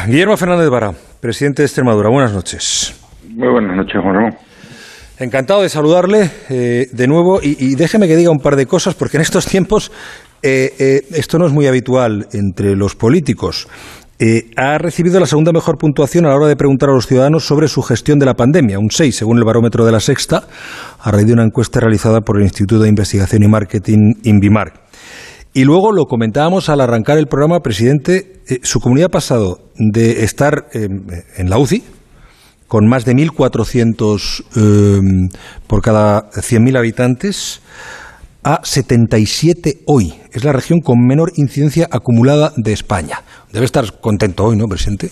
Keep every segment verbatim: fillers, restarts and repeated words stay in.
Guillermo Fernández Vara, presidente de Extremadura. Buenas noches. Muy buenas noches, Juan Ramón. Encantado de saludarle eh, de nuevo y, y déjeme que diga un par de cosas porque en estos tiempos eh, eh, esto no es muy habitual entre los políticos. Eh, ha recibido la segunda mejor puntuación a la hora de preguntar a los ciudadanos sobre su gestión de la pandemia, un seis según el barómetro de La Sexta, a raíz de una encuesta realizada por el Instituto de Investigación y Marketing INVIMAR. Y luego lo comentábamos al arrancar el programa, presidente, eh, su comunidad ha pasado de estar eh, en la U C I, con más de mil cuatrocientos eh, por cada cien mil habitantes, a setenta y siete hoy. Es la región con menor incidencia acumulada de España. Debe estar contento hoy, ¿no, presidente?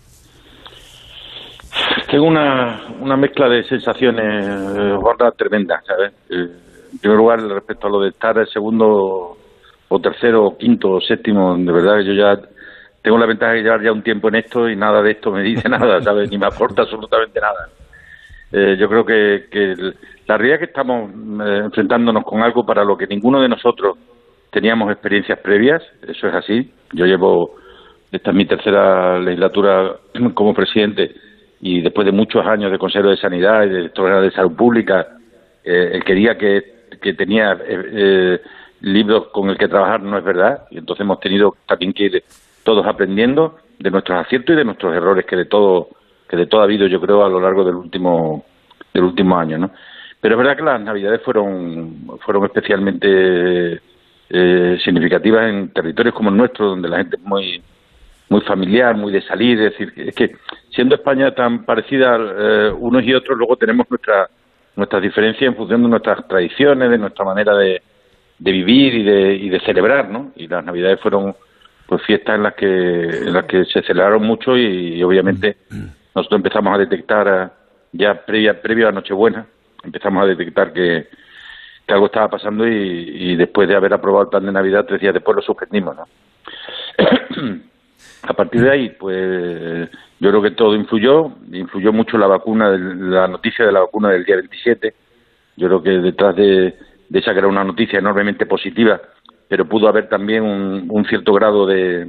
Tengo una, una mezcla de sensaciones, eh, gordas, tremendas, ¿sabes? Eh, en primer lugar, respecto a lo de estar el segundo o tercero o quinto o séptimo, de verdad que yo ya tengo la ventaja de llevar ya un tiempo en esto y nada de esto me dice nada, ¿sabes? Ni me aporta absolutamente nada. Eh, yo creo que, que la realidad es que estamos eh, enfrentándonos con algo para lo que ninguno de nosotros teníamos experiencias previas, eso es así. Yo llevo, esta es mi tercera legislatura como presidente y después de muchos años de consejero de Sanidad y de director general de Salud Pública, eh, el que diga que, que tenía eh, eh, libros con el que trabajar no es verdad, y entonces hemos tenido también que ir todos aprendiendo de nuestros aciertos y de nuestros errores que de todo que de todo ha habido, yo creo, a lo largo del último del último año, ¿no? Pero es verdad que las Navidades fueron fueron especialmente eh, significativas en territorios como el nuestro, donde la gente es muy muy familiar, muy de salir, es decir, es que siendo España tan parecida eh, unos y otros, luego tenemos nuestra nuestras diferencias en función de nuestras tradiciones, de nuestra manera de de vivir y de, y de celebrar, ¿no? Y las Navidades fueron pues fiestas en las que en las que se celebraron mucho y, y obviamente nosotros empezamos a detectar ya previa previo a Nochebuena, empezamos a detectar que, que algo estaba pasando y, y después de haber aprobado el plan de Navidad, tres días después lo suspendimos, ¿no? A partir de ahí, pues yo creo que todo influyó, influyó mucho la vacuna, la noticia de la vacuna del día veintisiete. Yo creo que detrás de de esa que era una noticia enormemente positiva, pero pudo haber también un, un cierto grado de,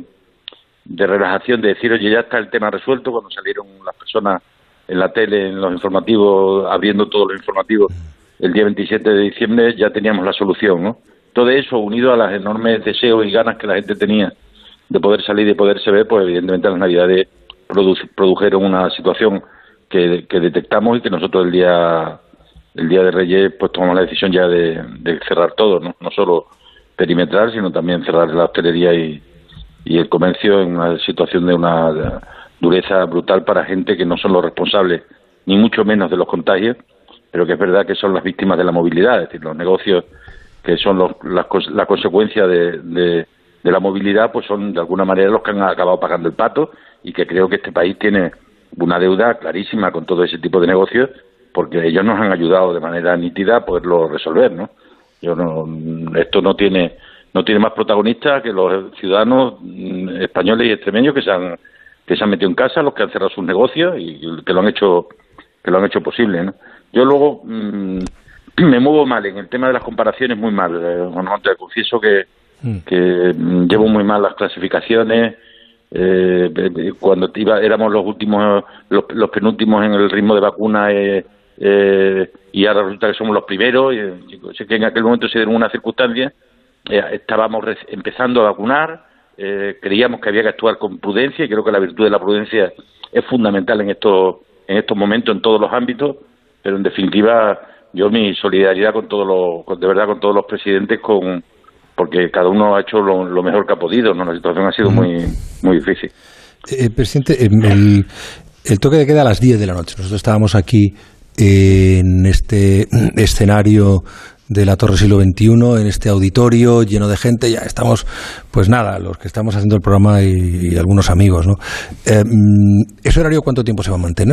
de relajación, de decir, oye, ya está el tema resuelto, cuando salieron las personas en la tele, en los informativos, abriendo todos los informativos, el día veintisiete de diciembre ya teníamos la solución, ¿no? Todo eso, unido a los enormes deseos y ganas que la gente tenía de poder salir y de poderse ver, pues evidentemente las Navidades produ- produjeron una situación que, que detectamos y que nosotros el día... el día de Reyes pues tomamos la decisión ya de, de cerrar todo, ¿no? No solo perimetral, sino también cerrar la hostelería y, y el comercio en una situación de una dureza brutal para gente que no son los responsables, ni mucho menos de los contagios, pero que es verdad que son las víctimas de la movilidad, es decir, los negocios que son los, la, la consecuencia de, de, de la movilidad, pues son de alguna manera los que han acabado pagando el pato y que creo que este país tiene una deuda clarísima con todo ese tipo de negocios, porque ellos nos han ayudado de manera nítida a poderlo resolver, ¿no? Yo no, esto no tiene no tiene más protagonistas que los ciudadanos españoles y extremeños que se han que se han metido en casa, los que han cerrado sus negocios y que lo han hecho que lo han hecho posible, ¿no? Yo luego mmm, me muevo mal en el tema de las comparaciones, muy mal. Eh, bueno, te confieso que que llevo muy mal las clasificaciones. Eh, cuando iba, éramos los últimos, los, los penúltimos en el ritmo de vacuna. Eh, Eh, y ahora resulta que somos los primeros. Y, y sé que en aquel momento se dieron una circunstancia, eh, estábamos re- empezando a vacunar, eh, creíamos que había que actuar con prudencia y creo que la virtud de la prudencia es fundamental en estos en estos momentos en todos los ámbitos, pero en definitiva yo mi solidaridad con todos los con, de verdad con todos los presidentes, con porque cada uno ha hecho lo, lo mejor que ha podido, ¿no? La situación ha sido muy muy difícil. Eh, presidente, el, el toque de queda a las diez de la noche. Nosotros estábamos aquí en este escenario de la Torre Siglo veintiuno, en este auditorio lleno de gente. Ya estamos, pues nada, los que estamos haciendo el programa y, y algunos amigos, ¿no? Eh, ¿Ese horario cuánto tiempo se va a mantener?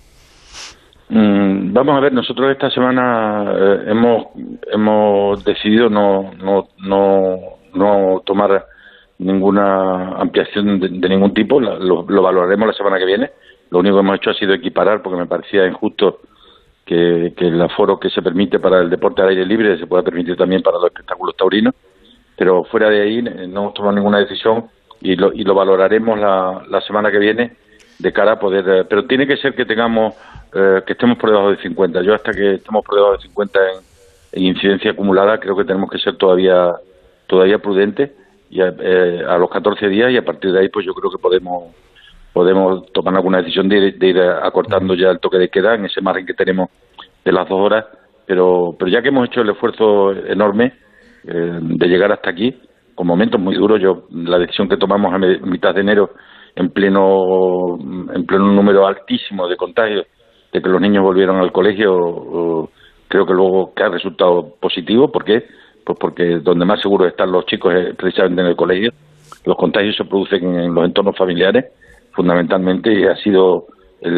Mm, vamos a ver, nosotros esta semana eh, hemos hemos decidido no no no no tomar ninguna ampliación de, de ningún tipo. Lo, lo valoraremos la semana que viene. Lo único que hemos hecho ha sido equiparar, porque me parecía injusto que, que el aforo que se permite para el deporte al aire libre se pueda permitir también para los espectáculos taurinos, pero fuera de ahí no hemos tomado ninguna decisión y lo, y lo valoraremos la, la semana que viene de cara a poder... Eh, pero tiene que ser que tengamos, eh, que estemos por debajo de cincuenta. Yo hasta que estemos por debajo de cincuenta en, en incidencia acumulada, creo que tenemos que ser todavía todavía prudentes y a, eh, a los catorce días, y a partir de ahí pues yo creo que podemos podemos tomar alguna decisión de, de ir acortando ya el toque de queda en ese margen que tenemos de las dos horas, pero pero ya que hemos hecho el esfuerzo enorme eh, de llegar hasta aquí, con momentos muy duros. Yo la decisión que tomamos a mitad de enero, en pleno en pleno número altísimo de contagios, de que los niños volvieron al colegio, creo que luego que ha resultado positivo. ¿Por qué? Pues porque donde más seguros están los chicos es precisamente en el colegio. Los contagios se producen en los entornos familiares, fundamentalmente, y ha sido el,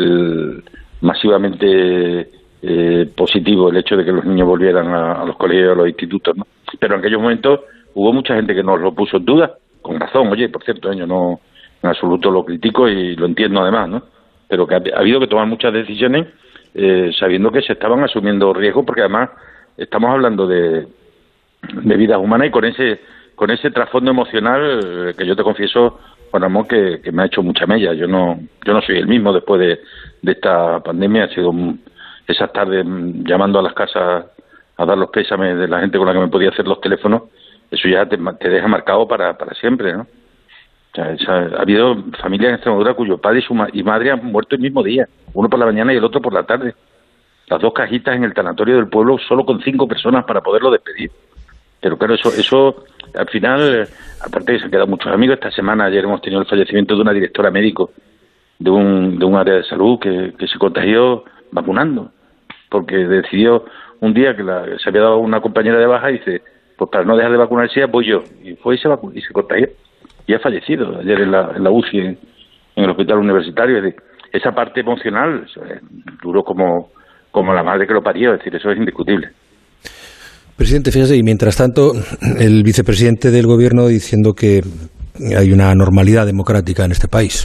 el masivamente eh, positivo el hecho de que los niños volvieran a, a los colegios y a los institutos, ¿no? Pero en aquellos momentos hubo mucha gente que nos lo puso en duda, con razón. Oye, por cierto, yo no en absoluto lo critico y lo entiendo además, ¿no? Pero que ha, ha habido que tomar muchas decisiones eh, sabiendo que se estaban asumiendo riesgos, porque además estamos hablando de, de vidas humanas y con ese con ese trasfondo emocional eh, que yo te confieso, Juan Ramón, que, que me ha hecho mucha mella. Yo no yo no soy el mismo después de, de esta pandemia. Ha sido un, esas tardes llamando a las casas a dar los pésames de la gente con la que me podía hacer los teléfonos. Eso ya te, te deja marcado para, para siempre, ¿no? O sea, esa, ha habido familias en Extremadura cuyo padre y su ma y madre han muerto el mismo día, uno por la mañana y el otro por la tarde. Las dos cajitas en el tanatorio del pueblo, solo con cinco personas para poderlo despedir. Pero claro, eso, eso al final, aparte de que se han quedado muchos amigos. Esta semana, ayer hemos tenido el fallecimiento de una directora médico de un, de un área de salud que, que se contagió vacunando, porque decidió un día que la, se había dado una compañera de baja y dice, pues para no dejar de vacunarse voy yo, y fue y se vacunó y se contagió y ha fallecido ayer en la, en la U C I en, en el hospital universitario. Es decir, esa parte emocional es duro como, como la madre que lo parió, es decir, eso es indiscutible. Presidente, fíjese, y mientras tanto el vicepresidente del gobierno diciendo que hay una normalidad democrática en este país.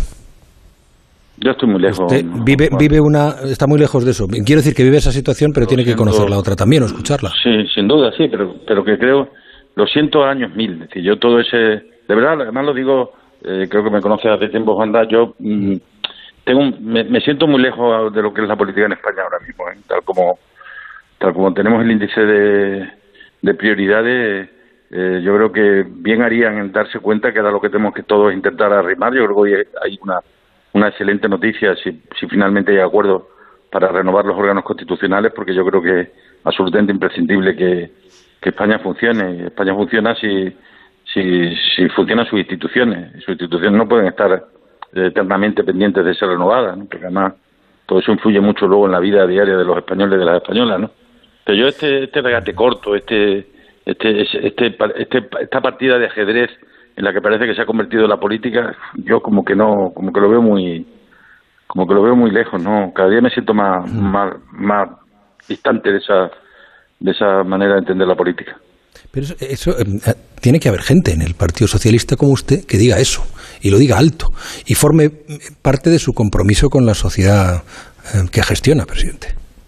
Yo estoy muy lejos. Usted vive, vive una, está muy lejos de eso. Quiero decir que vive esa situación, pero lo tiene siento, que conocer la otra también o escucharla. Sí, sin duda, sí, pero, pero que creo, lo siento a años mil. Es decir, yo todo ese, de verdad, además lo digo, eh, creo que me conoce hace tiempo, Juanda, yo mm, tengo un, me, me siento muy lejos de lo que es la política en España ahora mismo, ¿eh? tal como tal como tenemos el índice de, de prioridades. Eh, yo creo que bien harían en darse cuenta que era lo que tenemos que todos intentar arrimar. Yo creo que hoy hay una una excelente noticia si, si finalmente hay acuerdo para renovar los órganos constitucionales, porque yo creo que es absolutamente imprescindible que, que España funcione. Y España funciona si, si, si funcionan sus instituciones. Sus instituciones no pueden estar eternamente pendientes de ser renovadas, ¿no? Porque además todo eso influye mucho luego en la vida diaria de los españoles y de las españolas, ¿no? Pero yo este, este regate corto, este, este, este, este, esta partida de ajedrez en la que parece que se ha convertido la política, yo como que no, como que lo veo muy, como que lo veo muy lejos, ¿no? Cada día me siento más, más, más distante de esa, de esa manera de entender la política. Pero eso, eso eh, tiene que haber gente en el Partido Socialista como usted que diga eso, y lo diga alto, y forme parte de su compromiso con la sociedad eh, que gestiona, presidente.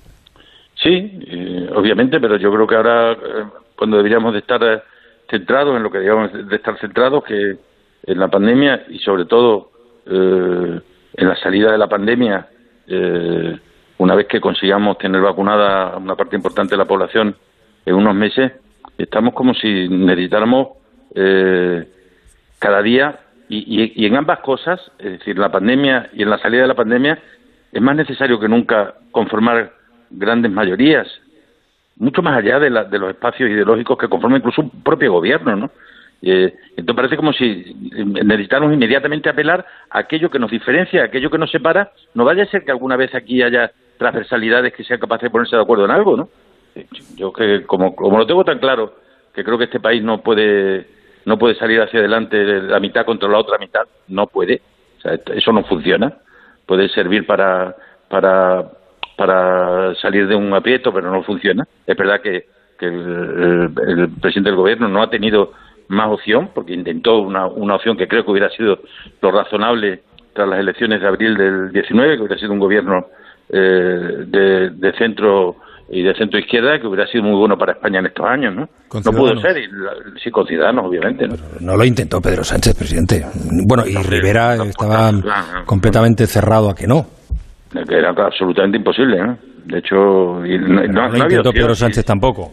Sí, eh, obviamente, pero yo creo que ahora, eh, cuando deberíamos de estar eh, centrados en lo que digamos de estar centrados, que en la pandemia y sobre todo eh, en la salida de la pandemia, eh, una vez que consigamos tener vacunada una parte importante de la población en unos meses, estamos como si necesitáramos eh, cada día y, y, y en ambas cosas, es decir, en la pandemia y en la salida de la pandemia, es más necesario que nunca conformar grandes mayorías, mucho más allá de, la, de los espacios ideológicos que conforman incluso un propio gobierno, ¿no? Eh, entonces parece como si necesitáramos inmediatamente apelar a aquello que nos diferencia, a aquello que nos separa. No vaya a ser que alguna vez aquí haya transversalidades que sean capaces de ponerse de acuerdo en algo, ¿no? Yo que como, como lo tengo tan claro, que creo que este país no puede no puede salir hacia adelante la mitad contra la otra mitad, no puede, o sea, eso no funciona. Puede servir para para para salir de un aprieto, pero no funciona. Es verdad que, que el, el, el presidente del gobierno no ha tenido más opción, porque intentó una, una opción que creo que hubiera sido lo razonable tras las elecciones de abril del diecinueve, que hubiera sido un gobierno eh, de, de centro y de centro izquierda que hubiera sido muy bueno para España en estos años, ¿no? No pudo ser, y, sí, con Ciudadanos, obviamente, ¿no? No lo intentó Pedro Sánchez, presidente. Bueno, y Entonces, Rivera no, estaba no, no, no, completamente cerrado a que no. Que era absolutamente imposible, ¿no? De hecho, y no, no, no, no intentó Pedro Sánchez sí. tampoco.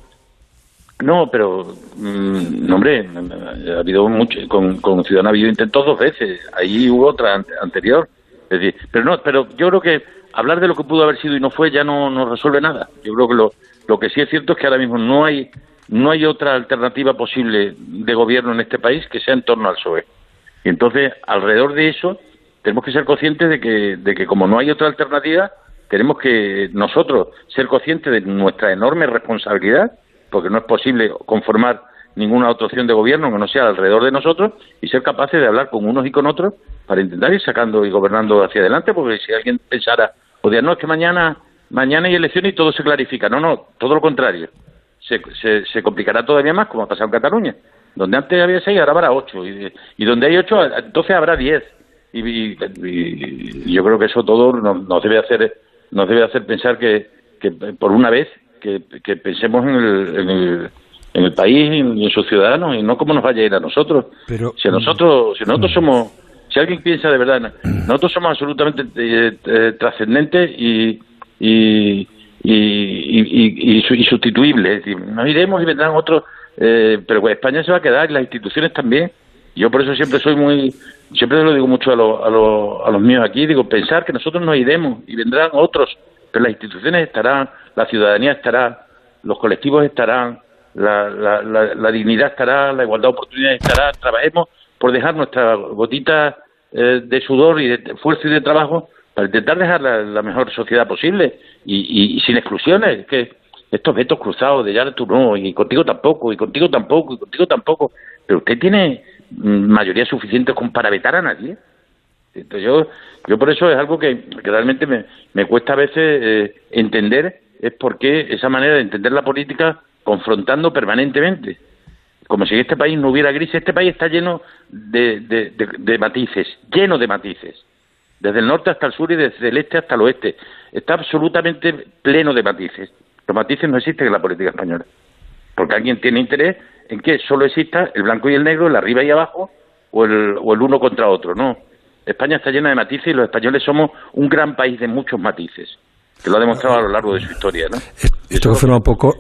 No, pero, mmm, no, hombre, ha habido mucho, con, con Ciudadanos ha habido intentos dos veces, ahí hubo otra an anterior, es decir, pero no, pero yo creo que hablar de lo que pudo haber sido y no fue ya no, no resuelve nada. Yo creo que lo, lo que sí es cierto es que ahora mismo no hay, no hay otra alternativa posible de gobierno en este país que sea en torno al P S O E. Y entonces, alrededor de eso, tenemos que ser conscientes de que, de que como no hay otra alternativa, tenemos que nosotros ser conscientes de nuestra enorme responsabilidad, porque no es posible conformar ninguna otra opción de gobierno que no sea alrededor de nosotros, y ser capaces de hablar con unos y con otros para intentar ir sacando y gobernando hacia adelante, porque si alguien pensara, o diga, no, es que mañana mañana hay elecciones y todo se clarifica. No, no, todo lo contrario. Se, se, se complicará todavía más, como ha pasado en Cataluña, donde antes había seis, ahora habrá ocho, y, y donde hay ocho, entonces habrá diez. Y, y, y yo creo que eso todo nos, nos debe hacer nos debe hacer pensar que, que por una vez que, que pensemos en el, en el en el país y en sus ciudadanos y no cómo nos vaya a ir a nosotros. Pero, si a nosotros si nosotros somos si alguien piensa de verdad, nosotros somos absolutamente eh, eh, trascendentes y y y, y, y, y sustituibles. Es decir, nos iremos y vendrán otros, eh, pero España se va a quedar y las instituciones también. Yo por eso siempre soy muy, siempre lo digo mucho a, lo, a, lo, a los míos aquí, digo, pensar que nosotros nos iremos y vendrán otros, pero las instituciones estarán, la ciudadanía estará, los colectivos estarán, la, la, la, la dignidad estará, la igualdad de oportunidades estará. Trabajemos por dejar nuestra gotita eh, de sudor y de esfuerzo y de trabajo para intentar dejar la, la mejor sociedad posible y, y, y sin exclusiones, que estos vetos cruzados de ya tú no, y contigo tampoco, y contigo tampoco, y contigo tampoco, pero usted tiene mayoría suficiente como para vetar a nadie. Entonces yo yo por eso es algo que, que realmente me, me cuesta a veces eh, entender, es por qué esa manera de entender la política confrontando permanentemente, como si en este país no hubiera grises. Este país está lleno de, de, de, de matices, lleno de matices, desde el norte hasta el sur y desde el este hasta el oeste, está absolutamente pleno de matices. Los matices no existen en la política española, porque alguien tiene interés en que solo exista el blanco y el negro, el arriba y abajo, o el, o el uno contra otro. No, España está llena de matices y los españoles somos un gran país de muchos matices, que lo ha demostrado a lo largo de su historia, ¿no? Esto confirma un poco,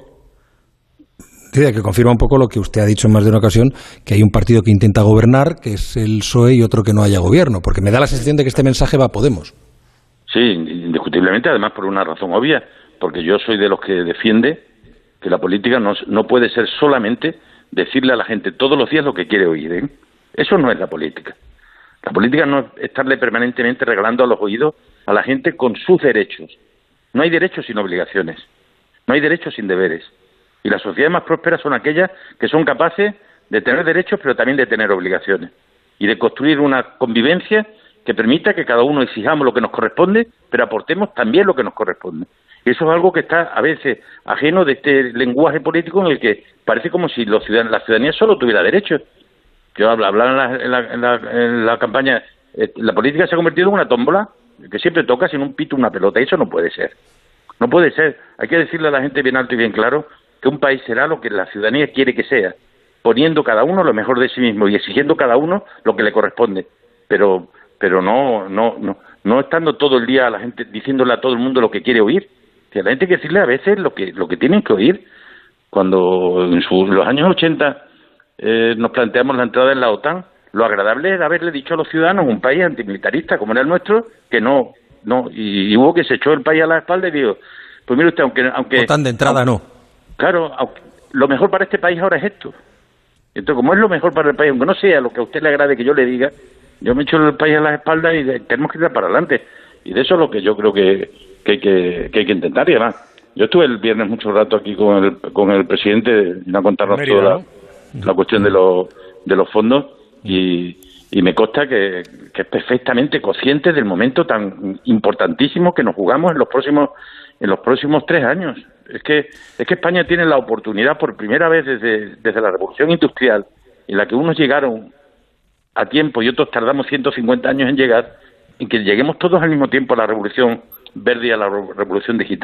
que confirma un poco lo que usted ha dicho en más de una ocasión, que hay un partido que intenta gobernar, que es el P S O E, y otro que no haya gobierno, porque me da la sensación de que este mensaje va a Podemos. Sí, indiscutiblemente, además por una razón obvia, porque yo soy de los que defiende que la política no, no puede ser solamente decirle a la gente todos los días lo que quiere oír, ¿eh? Eso no es la política. La política no es estarle permanentemente regalando a los oídos a la gente con sus derechos. No hay derechos sin obligaciones, no hay derechos sin deberes. Y las sociedades más prósperas son aquellas que son capaces de tener derechos, pero también de tener obligaciones. Y de construir una convivencia que permita que cada uno exijamos lo que nos corresponde, pero aportemos también lo que nos corresponde. Y eso es algo que está a veces ajeno de este lenguaje político en el que parece como si los ciudadanos, la ciudadanía solo tuviera derechos. Yo hablaba en la, en la, en la, en la campaña, eh, la política se ha convertido en una tómbola que siempre toca sin un pito una pelota, y eso no puede ser. No puede ser. Hay que decirle a la gente bien alto y bien claro que un país será lo que la ciudadanía quiere que sea, poniendo cada uno lo mejor de sí mismo y exigiendo cada uno lo que le corresponde, pero pero no no no no estando todo el día a la gente diciéndole a todo el mundo lo que quiere oír. Que a la gente hay que decirle a veces lo que lo que tienen que oír. Cuando en su, los años ochenta eh, nos planteamos la entrada en la OTAN, lo agradable era haberle dicho a los ciudadanos, un país antimilitarista como era el nuestro, que no, no y, y hubo que se echó el país a la espalda y dijo, pues mire usted, aunque... aunque OTAN de entrada aunque, no. Claro, aunque, lo mejor para este país ahora es esto. Entonces, como es lo mejor para el país, aunque no sea lo que a usted le agrade que yo le diga, yo me echo el país a la espalda y de, tenemos que ir para adelante. Y de eso es lo que yo creo que, que, que, que hay que intentar. Y además, yo estuve el viernes mucho rato aquí con el, con el presidente, vino a contarnos Mérida, toda la, ¿no? la cuestión de los, de los fondos y, y me consta que, que es perfectamente consciente del momento tan importantísimo que nos jugamos en los próximos en los próximos tres años. Es que es que España tiene la oportunidad por primera vez desde, desde la Revolución Industrial, en la que unos llegaron a tiempo y otros tardamos ciento cincuenta años en llegar, en que lleguemos todos al mismo tiempo a la Revolución Verde y a la Revolución Digital.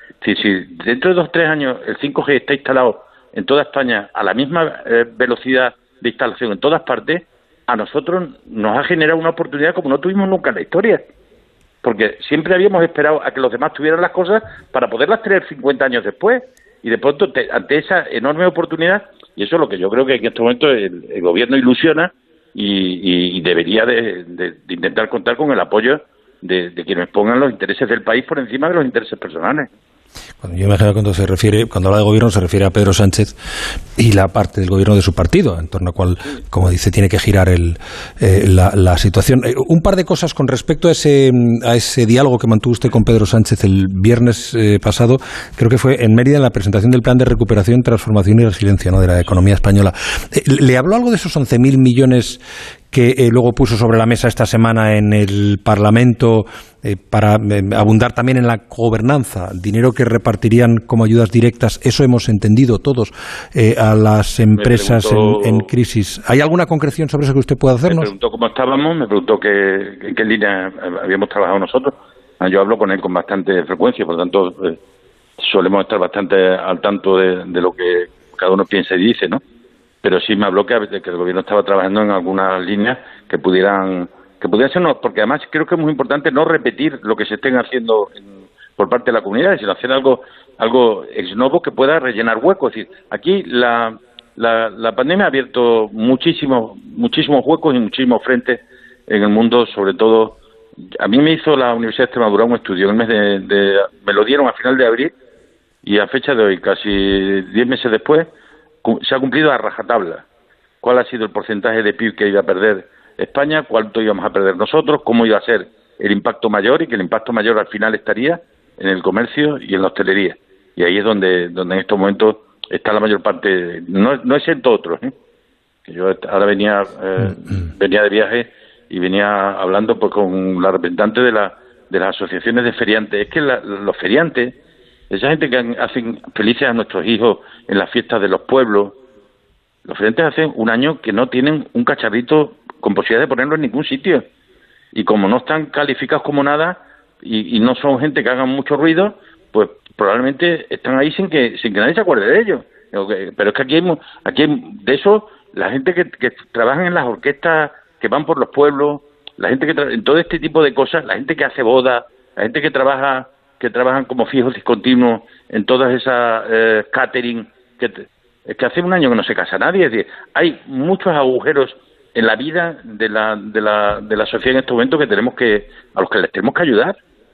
Si, si dentro de dos o tres años el cinco G está instalado en toda España a la misma eh, velocidad de instalación en todas partes, a nosotros nos ha generado una oportunidad como no tuvimos nunca en la historia. Porque siempre habíamos esperado a que los demás tuvieran las cosas para poderlas tener cincuenta años después. Y de pronto, te, ante esa enorme oportunidad, y eso es lo que yo creo que en este momento el, el gobierno ilusiona y, y, y debería de, de, de intentar contar con el apoyo de, de quienes pongan los intereses del país por encima de los intereses personales. Cuando yo imagino cuando se refiere, cuando habla de gobierno se refiere a Pedro Sánchez y la parte del gobierno de su partido, en torno a cual, como dice, tiene que girar el, eh, la, la situación. Eh, un par de cosas con respecto a ese, a ese diálogo que mantuvo usted con Pedro Sánchez el viernes eh, pasado, creo que fue en Mérida, en la presentación del Plan de Recuperación, Transformación y Resiliencia, ¿no?, de la economía española. Eh, ¿Le habló algo de esos once mil millones que eh, luego puso sobre la mesa esta semana en el Parlamento eh, para eh, abundar también en la gobernanza, dinero que repartirían como ayudas directas, eso hemos entendido todos, eh, a las empresas preguntó, en, en crisis? ¿Hay alguna concreción sobre eso que usted pueda hacernos? Me preguntó cómo estábamos, me preguntó qué, en qué línea habíamos trabajado nosotros. Yo hablo con él con bastante frecuencia, por lo tanto eh, solemos estar bastante al tanto de, de lo que cada uno piensa y dice, ¿no? Pero sí me habló que, que el gobierno estaba trabajando en algunas líneas que pudieran que pudieran ser, no, porque además creo que es muy importante no repetir lo que se estén haciendo en, por parte de la comunidad, sino hacer algo algo ex novo que pueda rellenar huecos. Es decir, aquí la, la, la pandemia ha abierto muchísimos muchísimos huecos y muchísimos frentes en el mundo, sobre todo. A mí me hizo la Universidad de Extremadura un estudio en el mes de, de me lo dieron a final de abril y a fecha de hoy, casi diez meses después, se ha cumplido a rajatabla. ¿Cuál ha sido el porcentaje de P I B que iba a perder España? ¿Cuánto íbamos a perder nosotros? ¿Cómo iba a ser el impacto mayor? Y que el impacto mayor al final estaría en el comercio y en la hostelería. Y ahí es donde donde en estos momentos está la mayor parte. No, no es en todos otros, ¿eh? Que yo ahora venía eh, venía de viaje y venía hablando pues con la representante de la de las asociaciones de feriantes. Es que la, los feriantes, esa gente que hacen felices a nuestros hijos en las fiestas de los pueblos, los feriantes hacen un año que no tienen un cacharrito con posibilidad de ponerlo en ningún sitio. Y como no están calificados como nada y, y no son gente que hagan mucho ruido, pues probablemente están ahí sin que sin que nadie se acuerde de ellos. Pero es que aquí hay, aquí hay de eso, la gente que, que trabaja en las orquestas que van por los pueblos, la gente que tra- en todo este tipo de cosas, la gente que hace bodas, la gente que trabaja que trabajan como fijos discontinuos en todas esas eh, catering, que te, es que hace un año que no se casa nadie. Es decir, hay muchos agujeros en la vida de la de la de la sociedad en este momento que tenemos que a los que les tenemos que ayudar,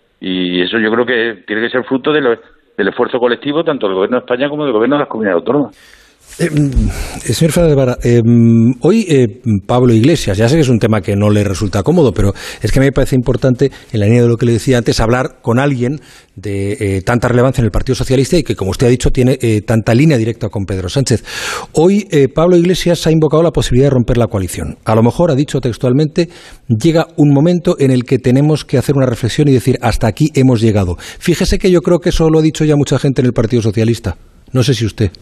y eso yo creo que tiene que ser fruto de lo, del esfuerzo colectivo tanto del gobierno de España como del gobierno de las comunidades autónomas. Eh, señor Fernández Vara, eh, hoy eh, Pablo Iglesias, ya sé que es un tema que no le resulta cómodo, pero es que me parece importante, en la línea de lo que le decía antes, hablar con alguien de eh, tanta relevancia en el Partido Socialista y que, como usted ha dicho, tiene eh, tanta línea directa con Pedro Sánchez. Hoy eh, Pablo Iglesias ha invocado la posibilidad de romper la coalición. A lo mejor, ha dicho textualmente, llega un momento en el que tenemos que hacer una reflexión y decir, hasta aquí hemos llegado. Fíjese que yo creo que eso lo ha dicho ya mucha gente en el Partido Socialista. No sé si usted...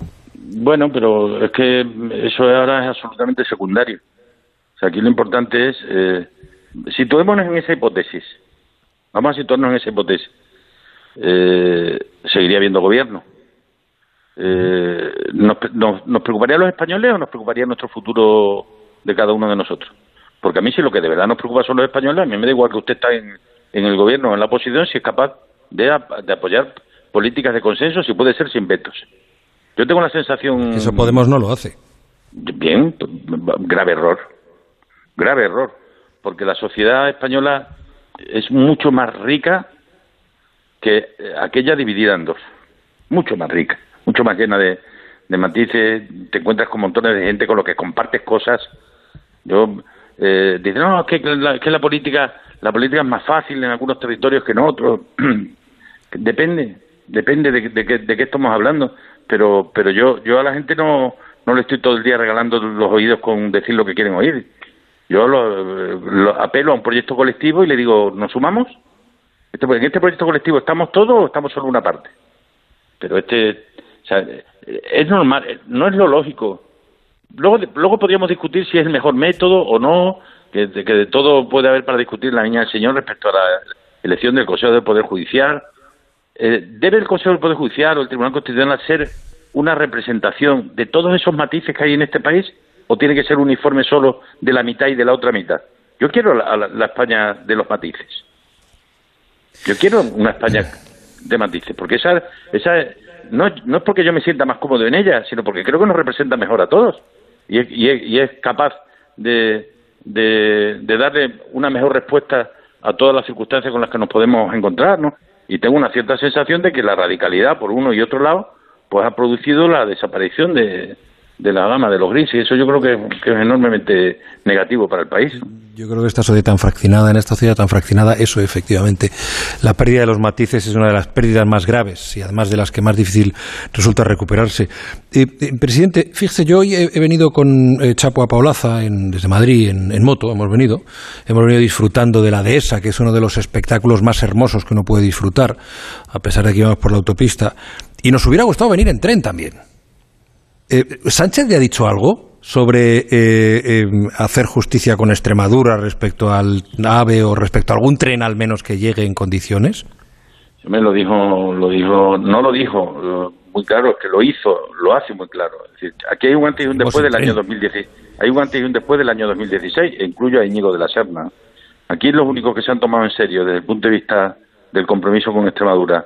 Bueno, pero es que eso ahora es absolutamente secundario. O sea, aquí lo importante es, eh, situémonos en esa hipótesis. Vamos a situarnos en esa hipótesis. Eh, ¿Seguiría habiendo gobierno? Eh, ¿nos, nos, ¿Nos preocuparía a los españoles o nos preocuparía nuestro futuro de cada uno de nosotros? Porque a mí si lo que de verdad nos preocupa son los españoles, a mí me da igual que usted está en, en el gobierno o en la oposición, si es capaz de, de apoyar políticas de consenso, si puede ser sin vetos. Yo tengo la sensación... Eso Podemos no lo hace. Bien, grave error. Grave error. Porque la sociedad española es mucho más rica que aquella dividida en dos. Mucho más rica. Mucho más llena de, de matices. Te encuentras con montones de gente con los que compartes cosas. Yo... Eh, dicen, no, es que la, que la política la política es más fácil en algunos territorios que en otros. Depende. Depende de, de, de, de qué estamos hablando. Pero pero yo yo a la gente no no le estoy todo el día regalando los oídos con decir lo que quieren oír. Yo lo, lo apelo a un proyecto colectivo y le digo, ¿nos sumamos? Este, ¿En este proyecto colectivo estamos todos o estamos solo una parte? Pero este, o sea, es normal, no es lo lógico. Luego luego podríamos discutir si es el mejor método o no, que, que de todo puede haber para discutir la niña del señor respecto a la elección del Consejo del Poder Judicial, eh, ¿debe el Consejo del Poder Judicial o el Tribunal Constitucional ser una representación de todos esos matices que hay en este país, o tiene que ser un uniforme solo de la mitad y de la otra mitad? Yo quiero la, la, la España de los matices. Yo quiero una España de matices, porque esa, esa no, no es porque yo me sienta más cómodo en ella, sino porque creo que nos representa mejor a todos y es, y es, y es capaz de, de, de darle una mejor respuesta a todas las circunstancias con las que nos podemos encontrar, ¿no? Y tengo una cierta sensación de que la radicalidad por uno y otro lado pues ha producido la desaparición de, de la gama de los grises, y eso yo creo que, que es enormemente negativo para el país. Yo creo que esta sociedad tan fraccionada, en esta sociedad tan fraccionada, eso efectivamente, la pérdida de los matices es una de las pérdidas más graves y además de las que más difícil resulta recuperarse. Eh, eh, presidente, fíjese, yo hoy he, he venido con eh, Chapo a Paulaza en, desde Madrid en, en moto, hemos venido, hemos venido disfrutando de la dehesa, que es uno de los espectáculos más hermosos que uno puede disfrutar, a pesar de que íbamos por la autopista, y nos hubiera gustado venir en tren también. Eh, ¿Sánchez le ha dicho algo sobre eh, eh, hacer justicia con Extremadura respecto al AVE o respecto a algún tren al menos que llegue en condiciones? Me lo dijo, lo dijo, no lo dijo muy claro, es que lo hizo, lo hace muy claro. Es decir, aquí hay un antes y un después del año dos mil dieciséis, hay un antes y un después del año dos mil dieciséis, e incluyo a Íñigo de la Serna. Aquí los únicos que se han tomado en serio desde el punto de vista del compromiso con Extremadura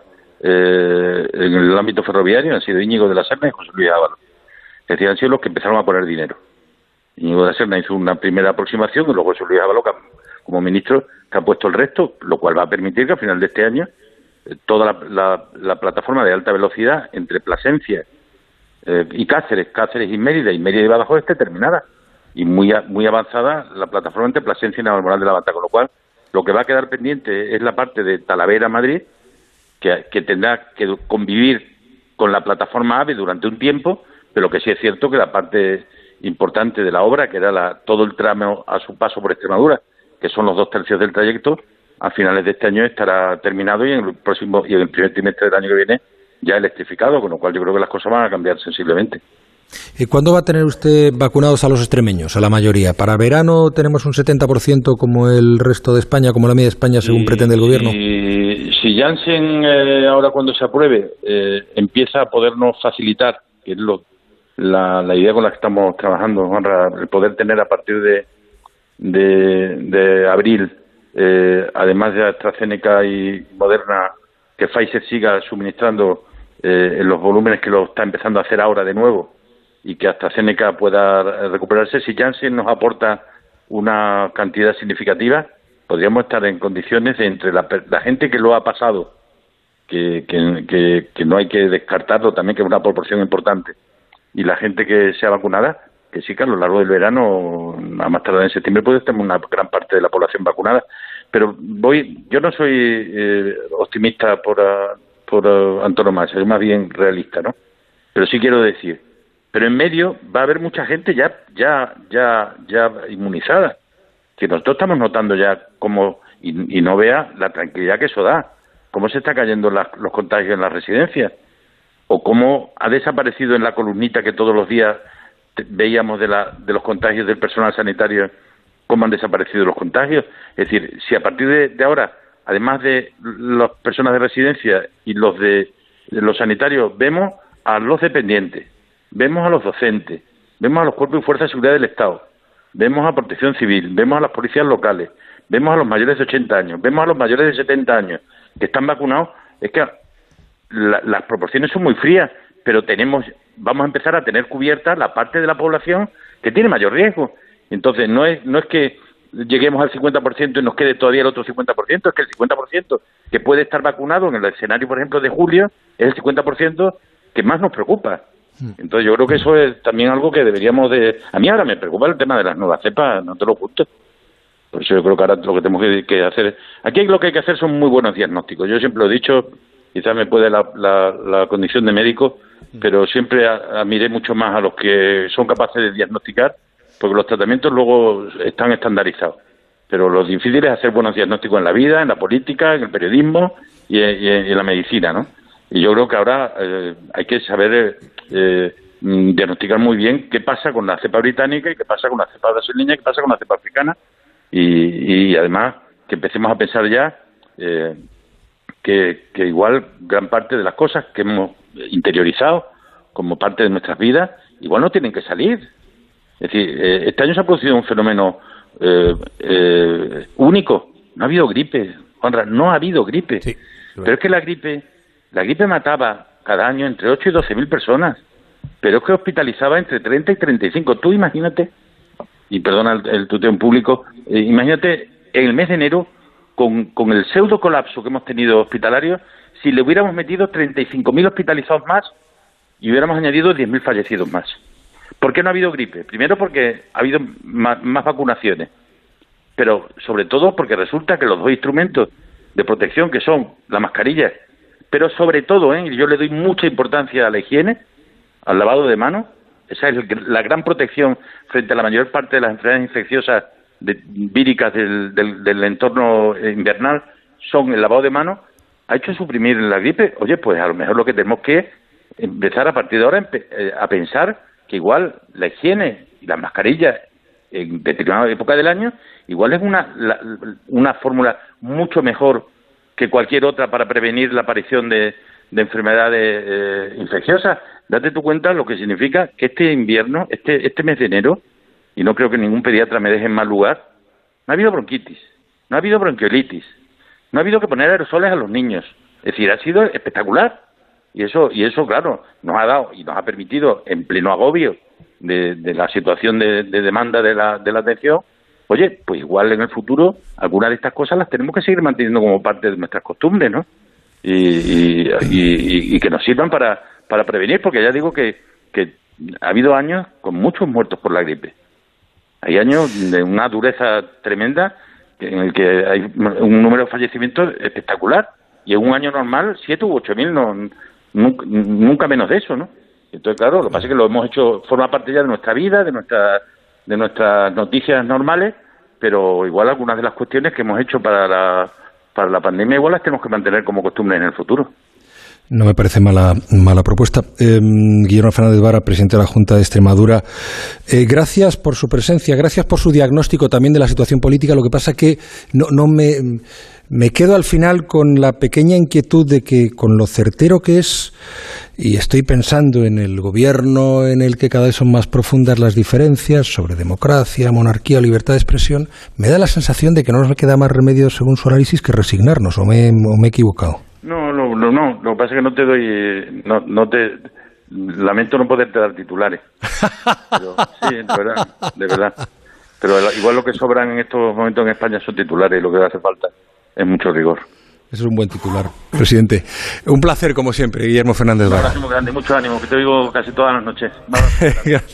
eh, en el ámbito ferroviario han sido Íñigo de la Serna y José Luis Ábalos. Es decir, han sido los que empezaron a poner dinero. Íñigo de la Serna hizo una primera aproximación y luego José Luis Ábalos, como ministro, que ha puesto el resto, lo cual va a permitir que a final de este año eh, toda la, la, la plataforma de alta velocidad entre Plasencia eh, y Cáceres, Cáceres y Mérida, y Mérida y Badajoz esté terminada. Y muy a, muy avanzada la plataforma entre Plasencia y Navalmoral de la Bata, con lo cual lo que va a quedar pendiente es la parte de Talavera-Madrid, que, que tendrá que convivir con la plataforma AVE durante un tiempo, pero que sí es cierto que la parte importante de la obra, que era la, todo el tramo a su paso por Extremadura, que son los dos tercios del trayecto, a finales de este año estará terminado y en el próximo y en el primer trimestre del año que viene ya electrificado, con lo cual yo creo que las cosas van a cambiar sensiblemente. ¿Y cuándo va a tener usted vacunados a los extremeños, a la mayoría? ¿Para verano tenemos un setenta por ciento como el resto de España, como la media de España, según y, pretende el gobierno? Y, si Janssen eh, ahora cuando se apruebe eh, empieza a podernos facilitar, que es lo La, la idea con la que estamos trabajando, Juanra, el poder tener a partir de de, de abril, eh, además de AstraZeneca y Moderna, que Pfizer siga suministrando eh, en los volúmenes que lo está empezando a hacer ahora de nuevo, y que AstraZeneca pueda recuperarse. Si Janssen nos aporta una cantidad significativa, podríamos estar en condiciones de, entre la, la gente que lo ha pasado, que, que, que, que no hay que descartarlo también, que es una proporción importante, y la gente que sea vacunada, que sí que a lo largo del verano, a más tardar en septiembre, puede estar una gran parte de la población vacunada. Pero voy, yo no soy eh, optimista por, uh, por uh, antonomasia, soy más bien realista, ¿no? Pero sí quiero decir, pero en medio va a haber mucha gente ya, ya, ya, ya inmunizada, que nosotros estamos notando ya cómo, y, y no vea la tranquilidad que eso da, cómo se está cayendo la, los contagios en las residencias, o cómo ha desaparecido en la columnita que todos los días veíamos de, la, de los contagios del personal sanitario, cómo han desaparecido los contagios. Es decir, si a partir de, de ahora, además de las personas de residencia y los de, de los sanitarios, vemos a los dependientes, vemos a los docentes, vemos a los cuerpos y fuerzas de seguridad del Estado, vemos a Protección Civil, vemos a las policías locales, vemos a los mayores de ochenta años, vemos a los mayores de setenta años que están vacunados, es que La, las proporciones son muy frías, pero tenemos, vamos a empezar a tener cubierta la parte de la población que tiene mayor riesgo. Entonces, no es no es que lleguemos al cincuenta por ciento y nos quede todavía el otro cincuenta por ciento, es que el cincuenta por ciento que puede estar vacunado en el escenario, por ejemplo, de julio, es el cincuenta por ciento que más nos preocupa. Entonces, yo creo que eso es también algo que deberíamos de... A mí ahora me preocupa el tema de las nuevas cepas, no te lo oculto. Por eso yo creo que ahora lo que tenemos que, que hacer... Aquí lo que hay que hacer son muy buenos diagnósticos. Yo siempre lo he dicho... Quizás me puede la, la, la condición de médico, pero siempre admiré mucho más a los que son capaces de diagnosticar, porque los tratamientos luego están estandarizados. Pero lo difícil es hacer buenos diagnósticos en la vida, en la política, en el periodismo y en, y en la medicina, ¿no? Y yo creo que ahora eh, hay que saber eh, diagnosticar muy bien qué pasa con la cepa británica y qué pasa con la cepa brasileña y qué pasa con la cepa africana, y, y además que empecemos a pensar ya... Eh, que, que igual gran parte de las cosas que hemos interiorizado como parte de nuestras vidas, igual no tienen que salir. Es decir, eh, este año se ha producido un fenómeno eh, eh, único. No ha habido gripe, Juanra, no ha habido gripe. Sí, pero es que la gripe, la gripe mataba cada año entre ocho y doce mil personas, pero es que hospitalizaba entre treinta y treinta y cinco. Tú imagínate, y perdona el, el tuteo en público, eh, imagínate en el mes de enero, con, con el pseudo colapso que hemos tenido hospitalario, si le hubiéramos metido treinta y cinco mil hospitalizados más y hubiéramos añadido diez mil fallecidos más. ¿Por qué no ha habido gripe? Primero porque ha habido más, más vacunaciones, pero sobre todo porque resulta que los dos instrumentos de protección, que son la mascarilla, pero sobre todo, ¿eh? yo le doy mucha importancia a la higiene, al lavado de manos. Esa es la gran protección frente a la mayor parte de las enfermedades infecciosas de, víricas del, del, del entorno invernal, son el lavado de manos. ¿Ha hecho suprimir la gripe? Oye, pues a lo mejor lo que tenemos que empezar a partir de ahora a pensar que igual la higiene y las mascarillas en determinada época del año igual es una, la, una fórmula mucho mejor que cualquier otra para prevenir la aparición de, de enfermedades eh, infecciosas. Date tu cuenta lo que significa que este invierno, este, este mes de enero, y no creo que ningún pediatra me deje en mal lugar, no ha habido bronquitis, no ha habido bronquiolitis, no ha habido que poner aerosoles a los niños. Es decir, ha sido espectacular. Y eso, y eso claro, nos ha dado y nos ha permitido, en pleno agobio de, de la situación de, de demanda de la, de la atención, oye, pues igual en el futuro algunas de estas cosas las tenemos que seguir manteniendo como parte de nuestras costumbres, ¿no? Y, y, y, y que nos sirvan para, para prevenir, porque ya digo que, que ha habido años con muchos muertos por la gripe. Hay años de una dureza tremenda en el que hay un número de fallecimientos espectacular, y en un año normal siete u ocho mil, no, nunca, nunca menos de eso, ¿no? Entonces, claro, lo que pasa es que lo hemos hecho, forma parte ya de nuestra vida, de nuestra de nuestras noticias normales, pero igual algunas de las cuestiones que hemos hecho para la, para la pandemia igual las tenemos que mantener como costumbre en el futuro. No me parece mala mala propuesta. Eh, Guillermo Fernández Vara, presidente de la Junta de Extremadura, eh, gracias por su presencia, gracias por su diagnóstico también de la situación política. Lo que pasa que no, no me, me quedo al final con la pequeña inquietud de que, con lo certero que es, y estoy pensando en el gobierno en el que cada vez son más profundas las diferencias sobre democracia, monarquía o libertad de expresión, me da la sensación de que no nos queda más remedio, según su análisis, que resignarnos, o me, o me he equivocado. No, no, no, no, lo que pasa es que no te doy, no, no te, lamento no poderte dar titulares. Pero, sí, de verdad, de verdad. Pero igual lo que sobran en estos momentos en España son titulares, y lo que hace falta es mucho rigor. Eso es un buen titular, presidente. Un placer, como siempre, Guillermo Fernández Vara. Un abrazo muy grande, mucho ánimo, que te oigo casi todas las noches.